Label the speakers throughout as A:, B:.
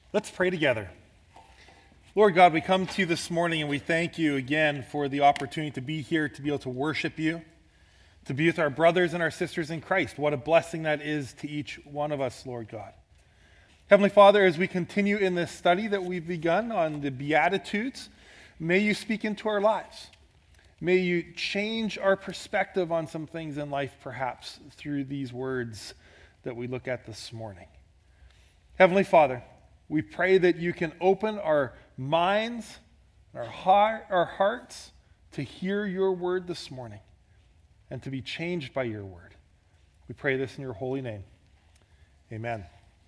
A: Let's pray together. Lord God, we come to you this morning and we thank you again for the opportunity to be here, to be able to worship you, to be with our brothers and our sisters in Christ. What a blessing that is to each one of us, Lord God. Heavenly Father, as we continue in this study that we've begun on the Beatitudes, may you speak into our lives. May you change our perspective on some things in life, perhaps, through these words that we look at this morning. Heavenly Father, we pray that you can open our minds, our hearts to hear your word this morning and to be changed by your word. We pray this in your holy name. Amen.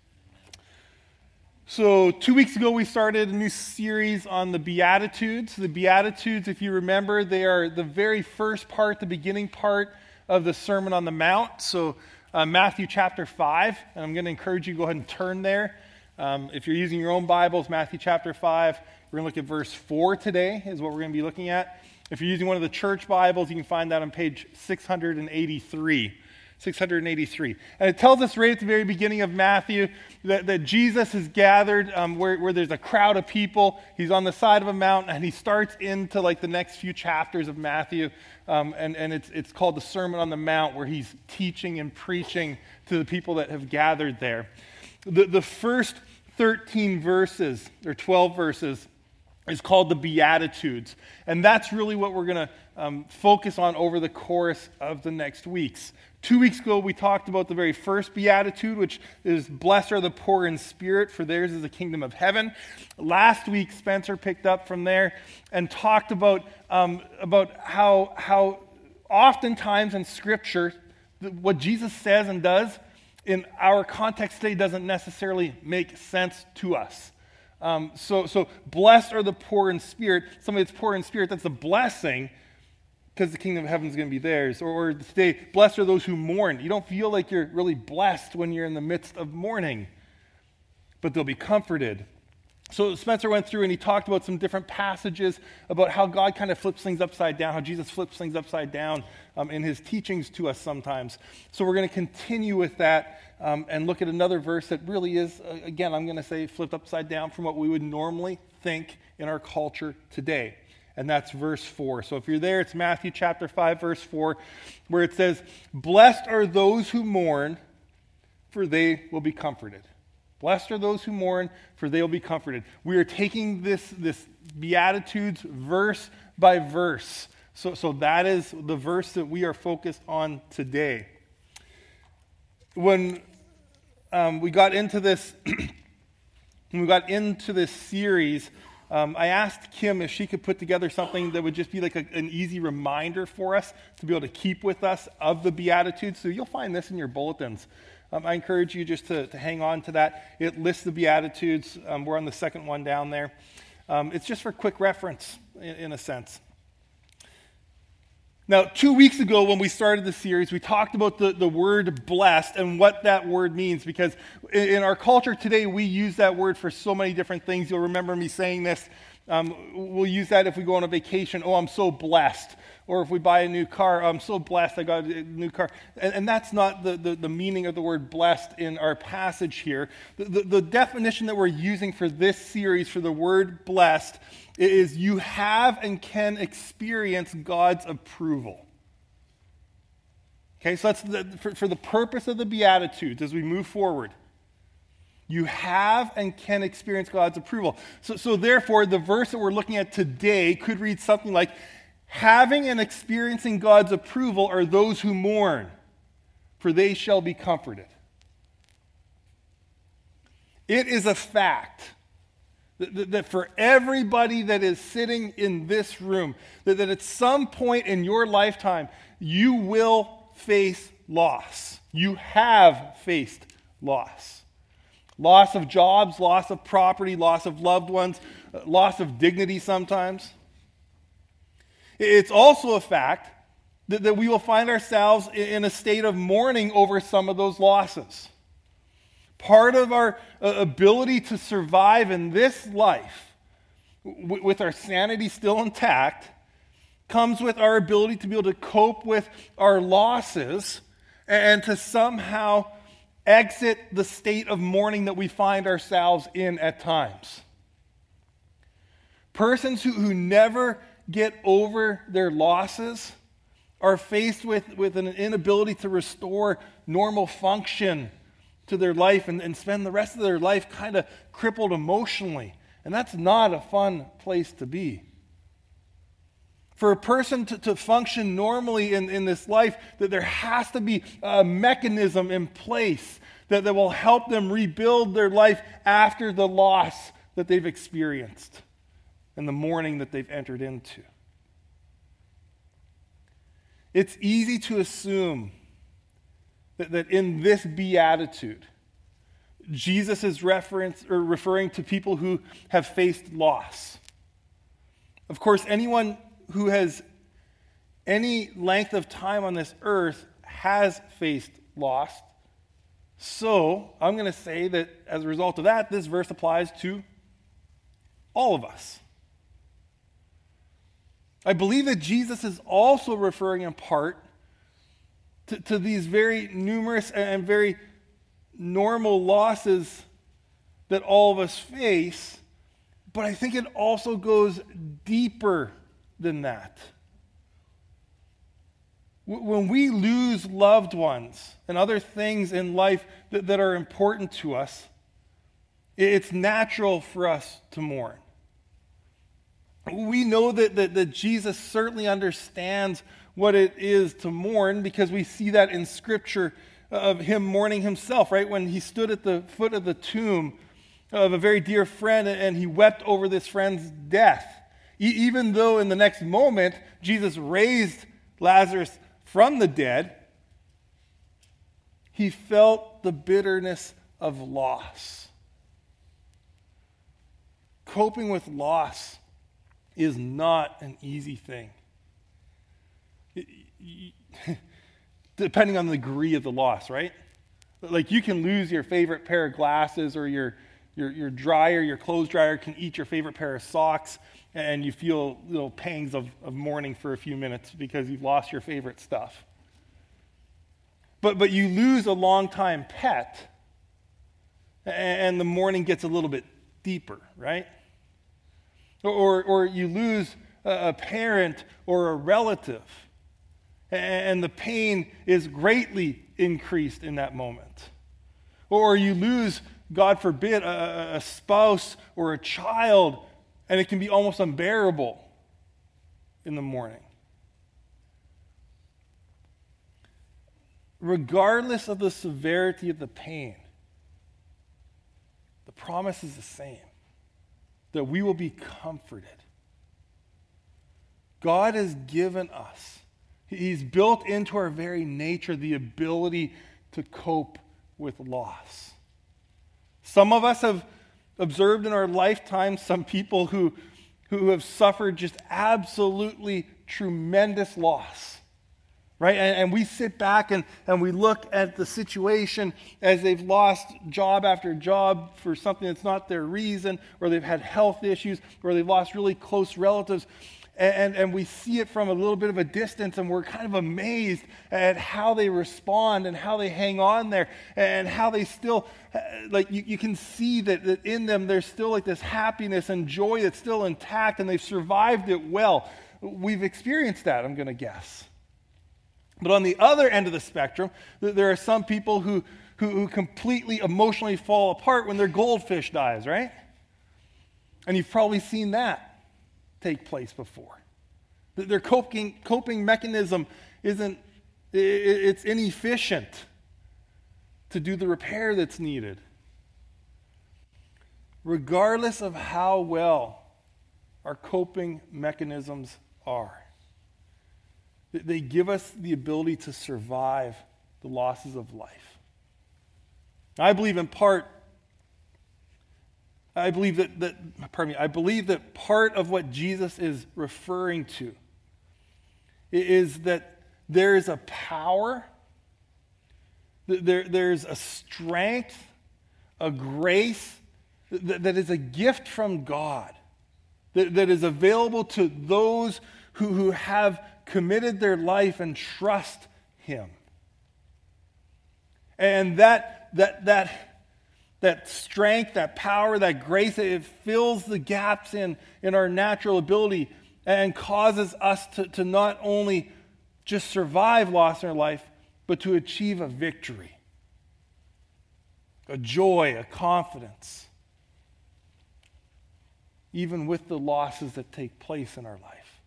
A: So 2 weeks ago, we started a new series on the Beatitudes. The Beatitudes, if you remember, they are the very first part, the beginning part of the Sermon on the Mount. So Matthew chapter 5, and I'm going to encourage you to go ahead and turn there. If you're using your own Bibles, Matthew chapter 5, we're going to look at verse 4 today is what we're going to be looking at. If you're using one of the church Bibles, you can find that on page 683. 683. And it tells us right at the very beginning of Matthew that Jesus is gathered where there's a crowd of people. He's on the side of a mountain, and he starts into like the next few chapters of Matthew. And it's called the Sermon on the Mount, where he's teaching and preaching to the people that have gathered there. The first 13 verses, or 12 verses, is called the Beatitudes. And that's really what we're going to focus on over the course of the next weeks. 2 weeks ago, we talked about the very first Beatitude, which is, blessed are the poor in spirit, for theirs is the kingdom of heaven. Last week, Spencer picked up from there and talked about how oftentimes in Scripture, what Jesus says and does in our context today doesn't necessarily make sense to us. So blessed are the poor in spirit. Somebody that's poor in spirit, that's a blessing because the kingdom of heaven is going to be theirs. Or today, blessed are those who mourn. You don't feel like you're really blessed when you're in the midst of mourning, but they'll be comforted. So Spencer went through and he talked about some different passages about how God kind of flips things upside down, how Jesus flips things upside down in his teachings to us sometimes. So we're going to continue with that and look at another verse that really is, again, I'm going to say flipped upside down from what we would normally think in our culture today. And that's verse 4. So if you're there, it's Matthew chapter 5, verse 4, where it says, "Blessed are those who mourn, for they will be comforted." Blessed are those who mourn, for they will be comforted. We are taking this Beatitudes verse by verse. So that is the verse that we are focused on today. When we got into this, series, I asked Kim if she could put together something that would just be like an easy reminder for us to be able to keep with us of the Beatitudes. So you'll find this in your bulletins. I encourage you just to hang on to that. It lists the Beatitudes. We're on the second one down there. It's just for quick reference, in a sense. Now, 2 weeks ago when we started the series, we talked about the word blessed and what that word means, because in our culture today, we use that word for so many different things. You'll remember me saying this. We'll use that if we go on a vacation. Oh, I'm so blessed. Or if we buy a new car, I'm so blessed I got a new car. And that's not the meaning of the word blessed in our passage here. The definition that we're using for this series for the word blessed is you have and can experience God's approval. Okay, so that's for the purpose of the Beatitudes as we move forward. You have and can experience God's approval. So therefore, the verse that we're looking at today could read something like, having and experiencing God's approval are those who mourn, for they shall be comforted. It is a fact that for everybody that is sitting in this room, that at some point in your lifetime, you will face loss. You have faced loss. Loss of jobs, loss of property, loss of loved ones, loss of dignity sometimes. It's also a fact that we will find ourselves in a state of mourning over some of those losses. Part of our ability to survive in this life, with our sanity still intact, comes with our ability to be able to cope with our losses and to somehow exit the state of mourning that we find ourselves in at times. Persons who never get over their losses are faced with an inability to restore normal function to their life and spend the rest of their life kind of crippled emotionally. And that's not a fun place to be. For a person to function normally in this life, that there has to be a mechanism in place that will help them rebuild their life after the loss that they've experienced and the mourning that they've entered into. It's easy to assume that in this beatitude, Jesus is referring to people who have faced loss. Of course, anyone who has any length of time on this earth has faced loss. So I'm going to say that as a result of that, this verse applies to all of us. I believe that Jesus is also referring in part to these very numerous and very normal losses that all of us face, but I think it also goes deeper than that. When we lose loved ones and other things in life that are important to us, it's natural for us to mourn. We know that Jesus certainly understands what it is to mourn because we see that in Scripture of him mourning himself, right? When he stood at the foot of the tomb of a very dear friend and he wept over this friend's death. Even though in the next moment Jesus raised Lazarus from the dead, he felt the bitterness of loss. Coping with loss is not an easy thing. Depending on the degree of the loss, right? Like you can lose your favorite pair of glasses, or your dryer, your clothes dryer can eat your favorite pair of socks, and you feel little pangs of mourning for a few minutes because you've lost your favorite stuff. But you lose a longtime pet, and the mourning gets a little bit deeper, right? Or you lose a parent or a relative, and the pain is greatly increased in that moment. Or you lose, God forbid, a spouse or a child, and it can be almost unbearable in the morning. Regardless of the severity of the pain, the promise is the same, that we will be comforted. God has given us, He's built into our very nature the ability to cope with loss. Some of us have observed in our lifetime some people who have suffered just absolutely tremendous loss, right? And we sit back and we look at the situation as they've lost job after job for something that's not their reason, or they've had health issues, or they've lost really close relatives. And we see it from a little bit of a distance, and we're kind of amazed at how they respond and how they hang on there, and how they still, like you can see that in them there's still like this happiness and joy that's still intact, and they've survived it well. We've experienced that, I'm going to guess. But on the other end of the spectrum, there are some people who completely emotionally fall apart when their goldfish dies, right? And you've probably seen that take place before. Their coping mechanism it's inefficient to do the repair that's needed. Regardless of how well our coping mechanisms are, they give us the ability to survive the losses of life. I believe in part I believe that part of what Jesus is referring to is that there is a power, there's a strength, a grace that is a gift from God that is available to those who have committed their life and trust Him. And that that strength, that power, that grace, it fills the gaps in our natural ability and causes us to not only just survive loss in our life, but to achieve a victory, a joy, a confidence, even with the losses that take place in our life.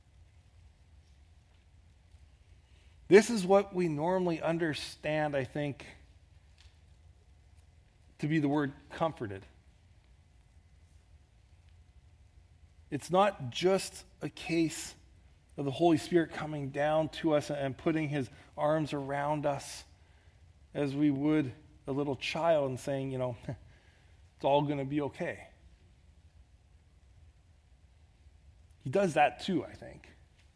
A: This is what we normally understand, I think, to be the word comforted. It's not just a case of the Holy Spirit coming down to us and putting his arms around us as we would a little child and saying, it's all going to be okay. He does that too, I think.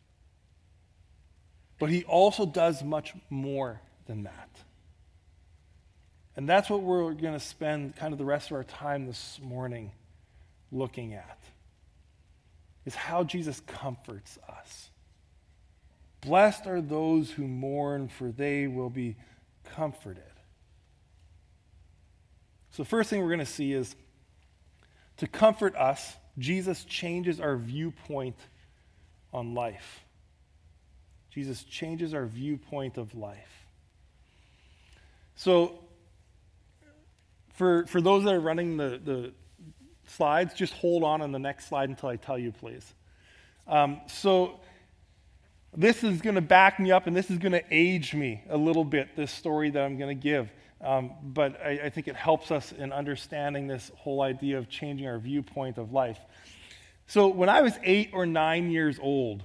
A: But he also does much more than that. And that's what we're going to spend kind of the rest of our time this morning looking at, is how Jesus comforts us. Blessed are those who mourn, for they will be comforted. So the first thing we're going to see is, to comfort us, Jesus changes our viewpoint on life. Jesus changes our viewpoint of life. So, for those that are running the slides, just hold on the next slide until I tell you, please. So, this is going to back me up, and this is going to age me a little bit, this story that I'm going to give. But I think it helps us in understanding this whole idea of changing our viewpoint of life. So when I was 8 or 9 years old,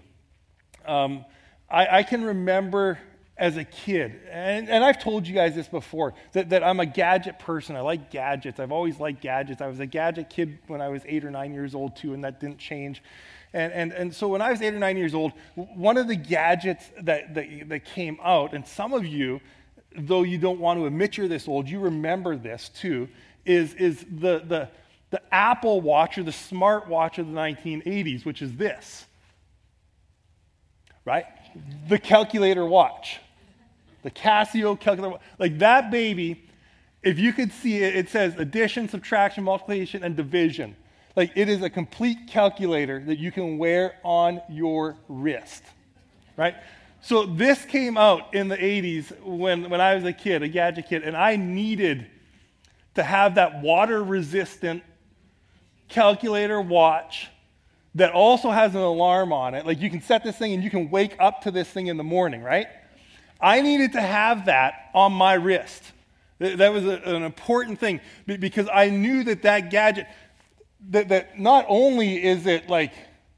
A: I can remember as a kid, and I've told you guys this before, that I'm a gadget person. I like gadgets. I've always liked gadgets. I was a gadget kid when I was 8 or 9 years old too, and that didn't change. And so when I was 8 or 9 years old, one of the gadgets that came out, and some of you, though you don't want to admit you're this old, you remember this too, is the Apple Watch or the smart watch of the 1980s, which is this, right? The calculator watch, the Casio calculator watch. Like that baby, if you could see it, it says addition, subtraction, multiplication, and division. Like it is a complete calculator that you can wear on your wrist, right? So this came out in the 80s when I was a kid, a gadget kid, and I needed to have that water-resistant calculator watch that also has an alarm on it. Like you can set this thing and you can wake up to this thing in the morning, right? I needed to have that on my wrist. That was an important thing because I knew that gadget, that not only is it like,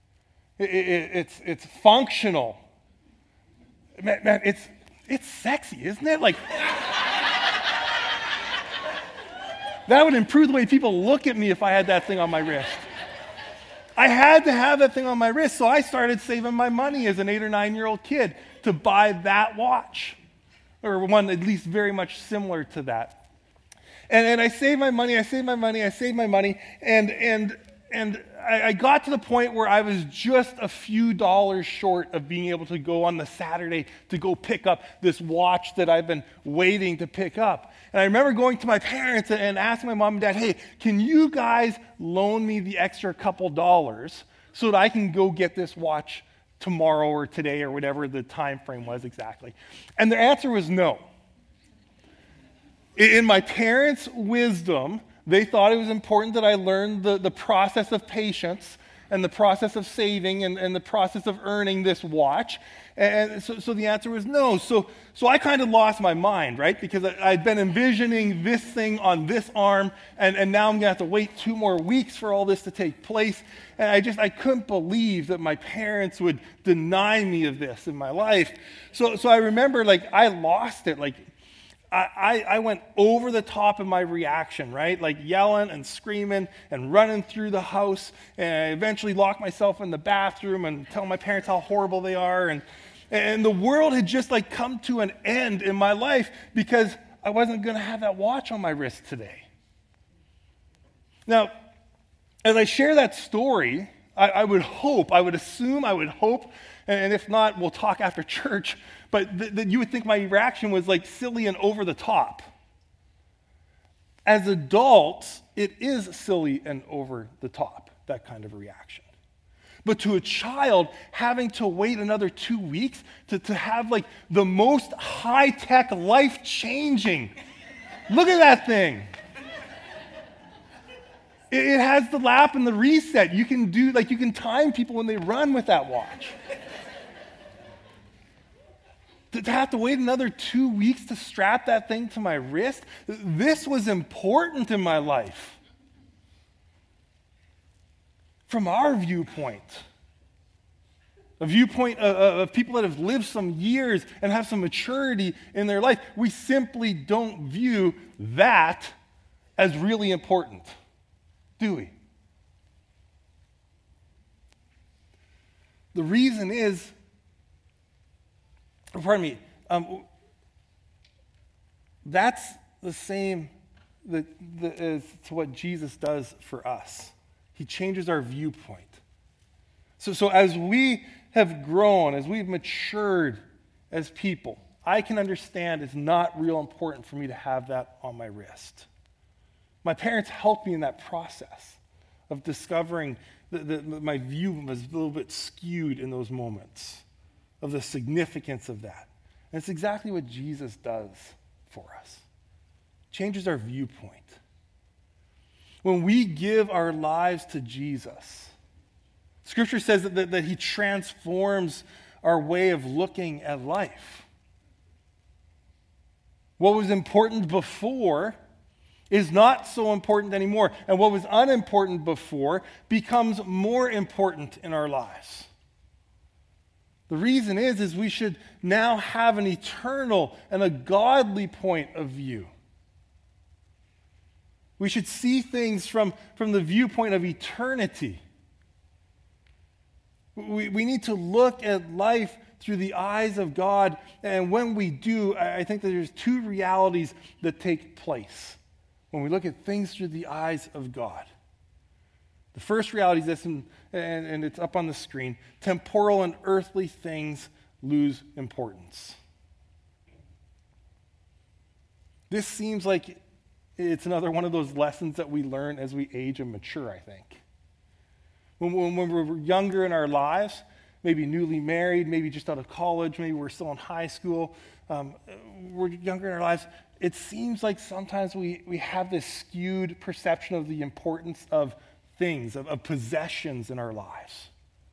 A: it's functional. Man, it's sexy, isn't it? Like, that would improve the way people look at me if I had that thing on my wrist. I had to have that thing on my wrist, so I started saving my money as an 8 or 9-year-old kid to buy that watch, or one at least very much similar to that. And I saved my money, and I got to the point where I was just a few dollars short of being able to go on the Saturday to go pick up this watch that I've been waiting to pick up. And I remember going to my parents and asking my mom and dad, hey, can you guys loan me the extra couple dollars so that I can go get this watch tomorrow or today or whatever the time frame was exactly? And their answer was no. In my parents' wisdom, they thought it was important that I learn the process of patience and the process of saving and the process of earning this watch. And so the answer was no. So I kind of lost my mind, right? Because I'd been envisioning this thing on this arm, and now I'm going to have to wait 2 more weeks for all this to take place. And I couldn't believe that my parents would deny me of this in my life. So I remember, like, I lost it. Like, I went over the top in my reaction, right? Like yelling and screaming and running through the house, and I eventually locked myself in the bathroom and telling my parents how horrible they are. And the world had just like come to an end in my life because I wasn't going to have that watch on my wrist today. Now, as I share that story, I would hope, and if not, we'll talk after church, but that you would think my reaction was like silly and over the top. as adults, it is silly and over the top, that kind of a reaction. But to a child, having to wait another 2 weeks to have like the most high-tech, life-changing, look at that thing. It has the lap and the reset. You can time people when they run with that watch. To have to wait another 2 weeks to strap that thing to my wrist, this was important in my life. From our viewpoint, a viewpoint of people that have lived some years and have some maturity in their life, we simply don't view that as really important, do we? The reason is, that's the same as to what Jesus does for us. He changes our viewpoint. So as we have grown, as we've matured as people, I can understand it's not real important for me to have that on my wrist. My parents helped me in that process of discovering that my view was a little bit skewed in those moments, of the significance of that. And it's exactly what Jesus does for us. Changes our viewpoint. When we give our lives to Jesus, Scripture says that he transforms our way of looking at life. What was important before is not so important anymore. And what was unimportant before becomes more important in our lives. The reason is we should now have an eternal and a godly point of view. We should see things from the viewpoint of eternity. We need to look at life through the eyes of God. And when we do, I think that there's two realities that take place when we look at things through the eyes of God. The first reality is this, and it's up on the screen. Temporal and earthly things lose importance. This seems like it's another one of those lessons that we learn as we age and mature, I think. When we're younger in our lives, maybe newly married, maybe just out of college, maybe we're still in high school, we're younger in our lives, it seems like sometimes we have this skewed perception of the importance of things, of possessions in our lives.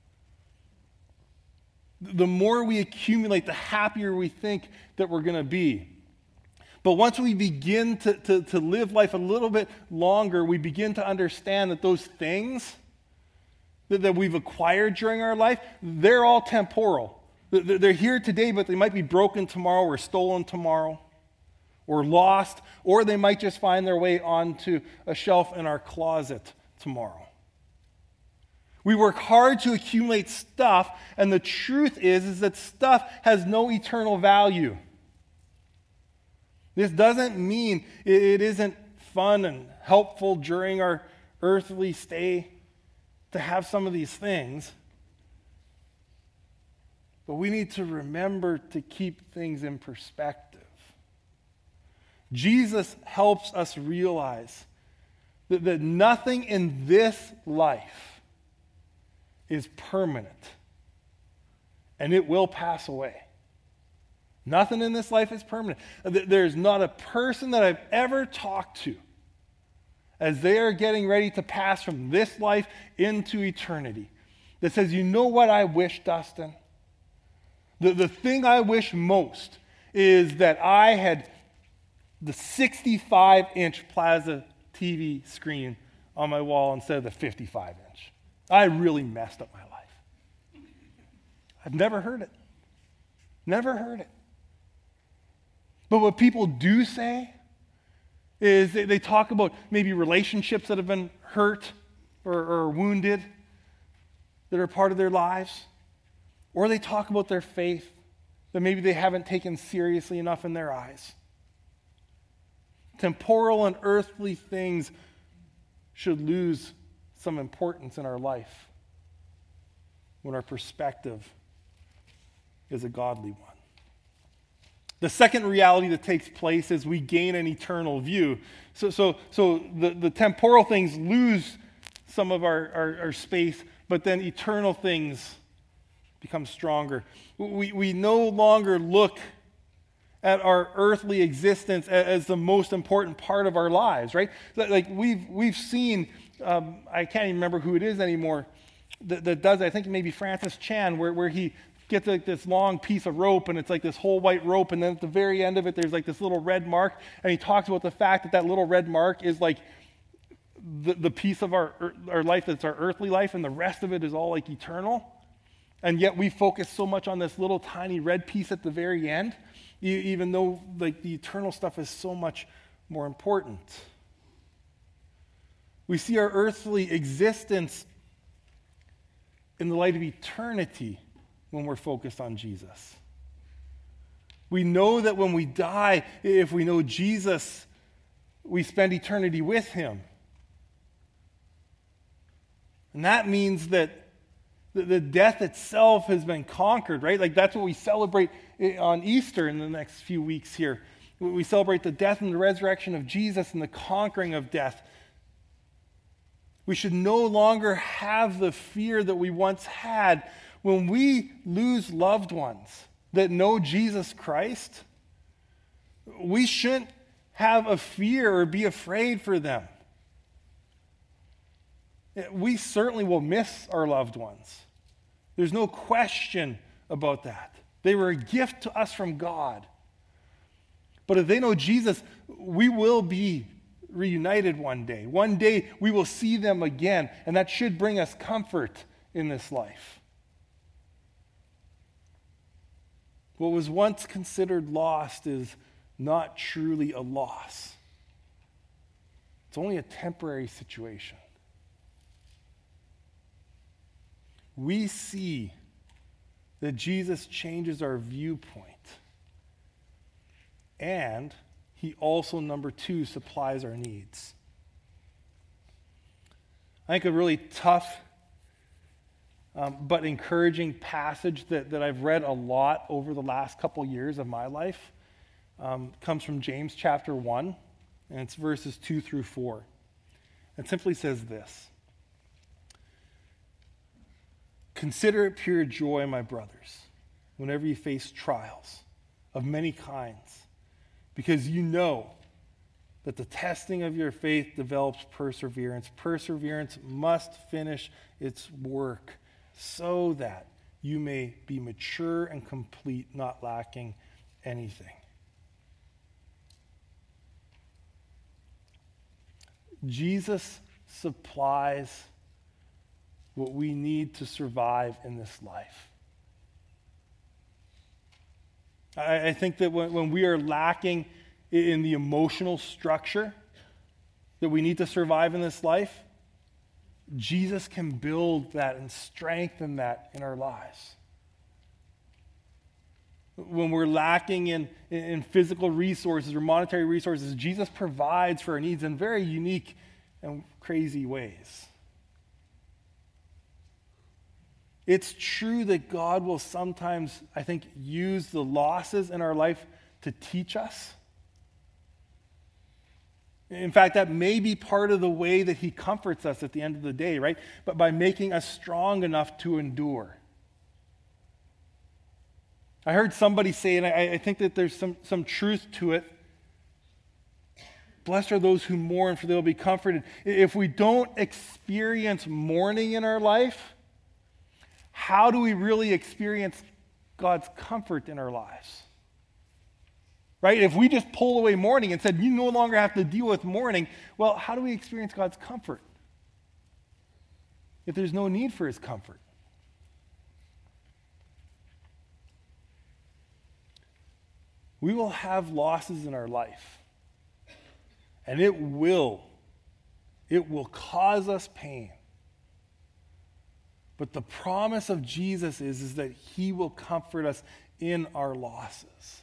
A: The more we accumulate, the happier we think that we're going to be. But once we begin to live life a little bit longer, we begin to understand that those things that we've acquired during our life, they're all temporal. They're here today, but they might be broken tomorrow or stolen tomorrow or lost, or they might just find their way onto a shelf in our closet tomorrow. We work hard to accumulate stuff, and the truth is that stuff has no eternal value. This doesn't mean it isn't fun and helpful during our earthly stay to have some of these things. But we need to remember to keep things in perspective. Jesus helps us realize that nothing in this life is permanent, and it will pass away. Nothing in this life is permanent. There's not a person that I've ever talked to as they are getting ready to pass from this life into eternity that says, you know what I wish, Dustin? The thing I wish most is that I had the 65-inch Plaza TV screen on my wall instead of the 55-inch. I really messed up my life. I've never heard it. Never heard it. But what people do say is they talk about maybe relationships that have been hurt or wounded that are part of their lives. Or they talk about their faith that maybe they haven't taken seriously enough in their eyes. Temporal and earthly things should lose some importance in our life when our perspective is a godly one. The second reality that takes place is we gain an eternal view. So the temporal things lose some of our space, but then eternal things become stronger. We no longer look at our earthly existence as the most important part of our lives, right? Like we've seen, I can't even remember who it is anymore that does it. I think maybe Francis Chan, where he gets like this long piece of rope, and it's like this whole white rope, and then at the very end of it, there's like this little red mark, and he talks about the fact that little red mark is like the piece of our life that's our earthly life, and the rest of it is all like eternal. And yet we focus so much on this little tiny red piece at the very end, even though like the eternal stuff is so much more important. We see our earthly existence in the light of eternity when we're focused on Jesus. We know that when we die, if we know Jesus, we spend eternity with him. And that means that the death itself has been conquered, right? Like that's what we celebrate on Easter in the next few weeks here. We celebrate the death and the resurrection of Jesus and the conquering of death. We should no longer have the fear that we once had when we lose loved ones that know Jesus Christ. We shouldn't have a fear or be afraid for them. We certainly will miss our loved ones. There's no question about that. They were a gift to us from God. But if they know Jesus, we will be reunited one day. One day we will see them again, and that should bring us comfort in this life. What was once considered lost is not truly a loss. It's only a temporary situation. We see that Jesus changes our viewpoint. And he also, number two, supplies our needs. I think a really tough but encouraging passage that I've read a lot over the last couple years of my life comes from James chapter 1, and it's verses 2 through 4. It simply says this: "Consider it pure joy, my brothers, whenever you face trials of many kinds, because you know that the testing of your faith develops perseverance. Perseverance must finish its work so that you may be mature and complete, not lacking anything." Jesus supplies what we need to survive in this life. I think that when we are lacking in the emotional structure that we need to survive in this life, Jesus can build that and strengthen that in our lives. When we're lacking in physical resources or monetary resources, Jesus provides for our needs in very unique and crazy ways. It's true that God will sometimes, I think, use the losses in our life to teach us. In fact, that may be part of the way that he comforts us at the end of the day, right? But by making us strong enough to endure. I heard somebody say, and I think that there's some truth to it, "Blessed are those who mourn, for they will be comforted." If we don't experience mourning in our life, how do we really experience God's comfort in our lives? Right? If we just pull away mourning and said, you no longer have to deal with mourning, well, how do we experience God's comfort if there's no need for his comfort? We will have losses in our life, and it will cause us pain. But the promise of Jesus is that he will comfort us in our losses.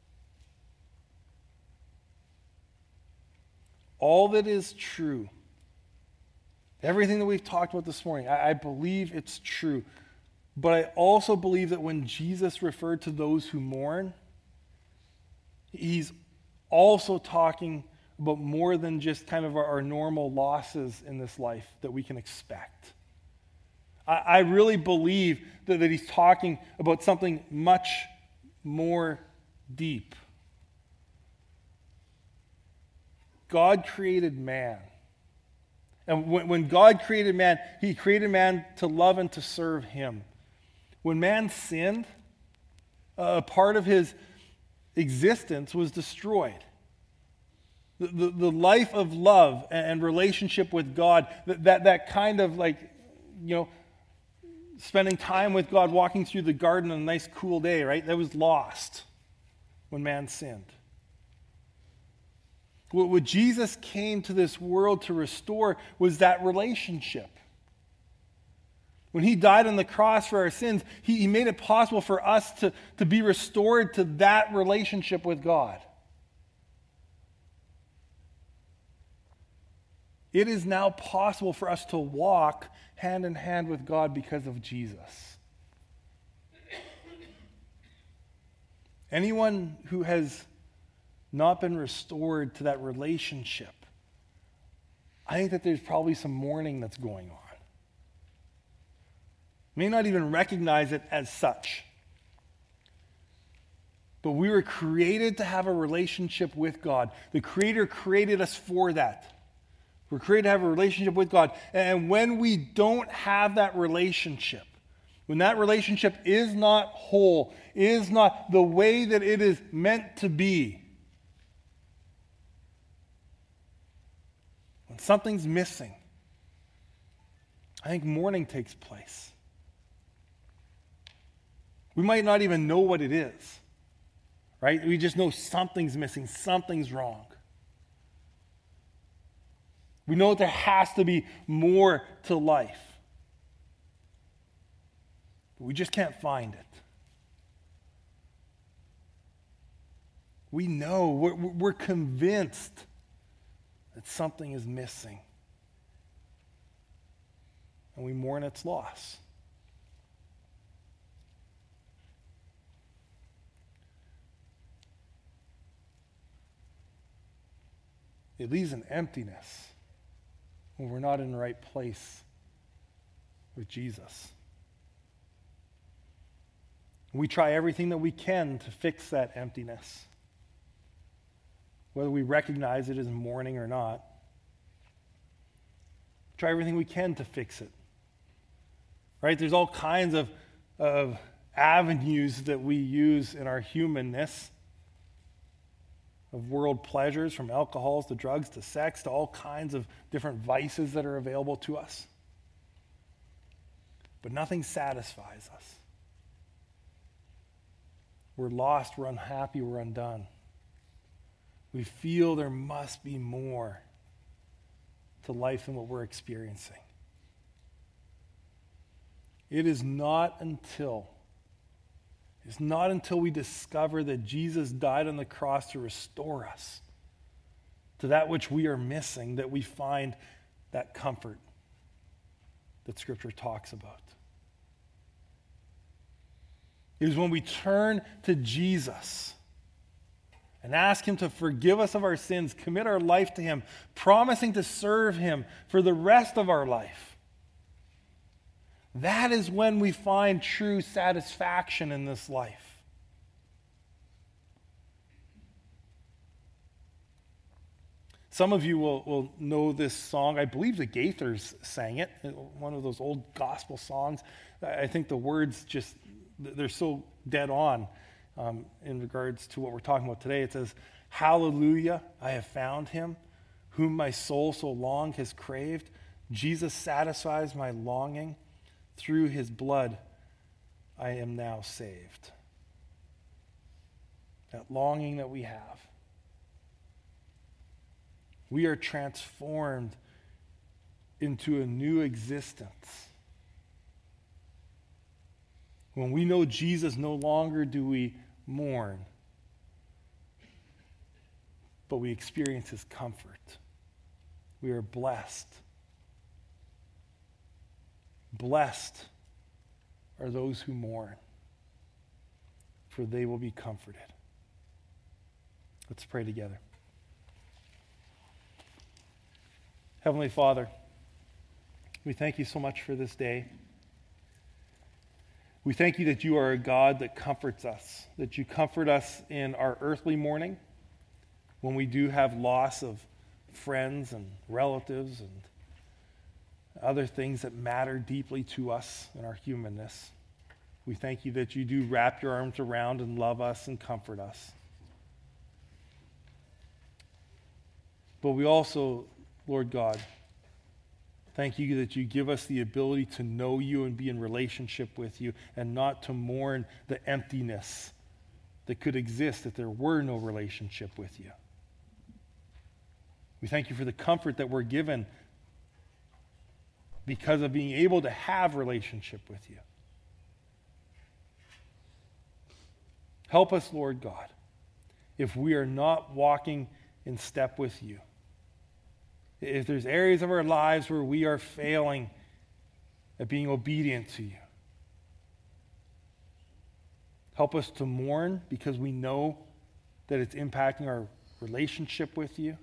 A: All that is true, everything that we've talked about this morning, I believe it's true. But I also believe that when Jesus referred to those who mourn, He's also talking about more than just kind of our normal losses in this life that we can expect. I really believe that he's talking about something much more deep. God created man. And when God created man, he created man to love and to serve him. When man sinned, a part of his existence was destroyed. The life of love and relationship with God, that kind of spending time with God, walking through the garden on a nice cool day, right? That was lost when man sinned. What Jesus came to this world to restore was that relationship. When he died on the cross for our sins, he made it possible for us to be restored to that relationship with God. It is now possible for us to walk hand in hand with God because of Jesus. Anyone who has not been restored to that relationship, I think that there's probably some mourning that's going on. May not even recognize it as such. But we were created to have a relationship with God. The Creator created us for that. We're created to have a relationship with God. And when we don't have that relationship, when that relationship is not whole, is not the way that it is meant to be, when something's missing, I think mourning takes place. We might not even know what it is, right? We just know something's missing, something's wrong. We know that there has to be more to life. But we just can't find it. We know, we're convinced that something is missing. And we mourn its loss. It leaves an emptiness when we're not in the right place with Jesus. We try everything that we can to fix that emptiness, whether we recognize it as mourning or not. Try everything we can to fix it. Right? There's all kinds of avenues that we use in our humanness, of world pleasures, from alcohols to drugs to sex to all kinds of different vices that are available to us. But nothing satisfies us. We're lost, we're unhappy, we're undone. We feel there must be more to life than what we're experiencing. It is not until we discover that Jesus died on the cross to restore us to that which we are missing that we find that comfort that Scripture talks about. It is when we turn to Jesus and ask him to forgive us of our sins, commit our life to him, promising to serve him for the rest of our life. That is when we find true satisfaction in this life. Some of you will know this song. I believe the Gaithers sang it, one of those old gospel songs. I think the words they're so dead on in regards to what we're talking about today. It says, "Hallelujah, I have found him, whom my soul so long has craved. Jesus satisfies my longing. Through his blood, I am now saved." That longing that we have. We are transformed into a new existence. When we know Jesus, no longer do we mourn, but we experience his comfort. We are blessed. Blessed are those who mourn, for they will be comforted. Let's pray together. Heavenly Father, we thank you so much for this day. We thank you that you are a God that comforts us, that you comfort us in our earthly mourning when we do have loss of friends and relatives and other things that matter deeply to us in our humanness. We thank you that you do wrap your arms around and love us and comfort us. But we also, Lord God, thank you that you give us the ability to know you and be in relationship with you and not to mourn the emptiness that could exist if there were no relationship with you. We thank you for the comfort that we're given because of being able to have relationship with you. Help us, Lord God, if we are not walking in step with you. If there's areas of our lives where we are failing at being obedient to you, help us to mourn because we know that it's impacting our relationship with you.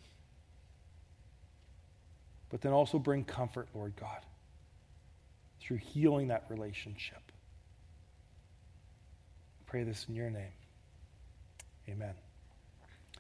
A: But then also bring comfort, Lord God, through healing that relationship. I pray this in your name. Amen.